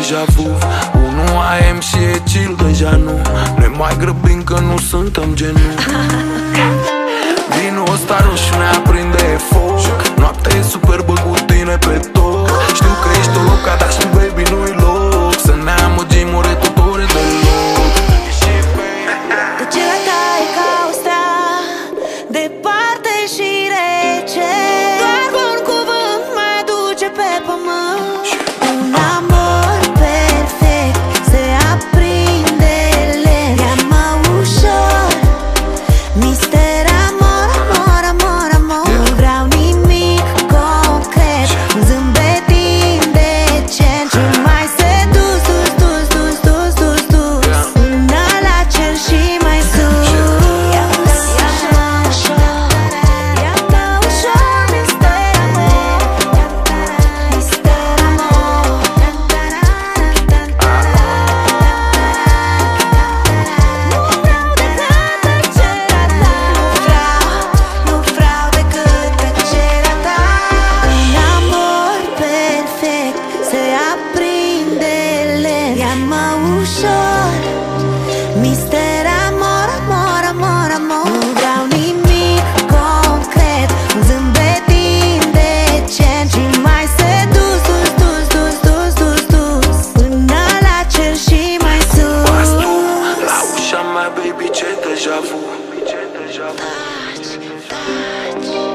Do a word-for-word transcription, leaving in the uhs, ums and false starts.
deja vu. Unu A M și e chill, deja nu ne mai grăbim că nu suntem genul. Vinul ăsta roșu ne aprinde foc. Noaptea e superbă cu tine pe tot. Știu că ești o loca, dar și baby nu-i loc să ne amăgim ore tot ore deloc. Tăcerea ta e ca o stea departe și rece. Doar un cuvânt mă duce pe pământ. Un amor perfect se aprinde lent. Ia-mă ușor, mister amor, amor, amor, amor. Nu vreau nimic concret, un zâmbet indecent și mai sedus, dus, dus, dus, dus, dus, dus, până la cer și mai sus. Ia-mă ușor, ia-mă ușor, mister amor, mister amor. Nu vreau decât tăcerea ta. Un amor perfect se aprinde lent. Ia-mă ușor, mister amor, amor, amor, amor. Nu vreau nimic concret, un zâmbet indecent și mai sedus, dus, dus, dus, dus, dus, dus, până la cer și mai sus. La ușa mea, baby, ce deja vu. Taci, taci.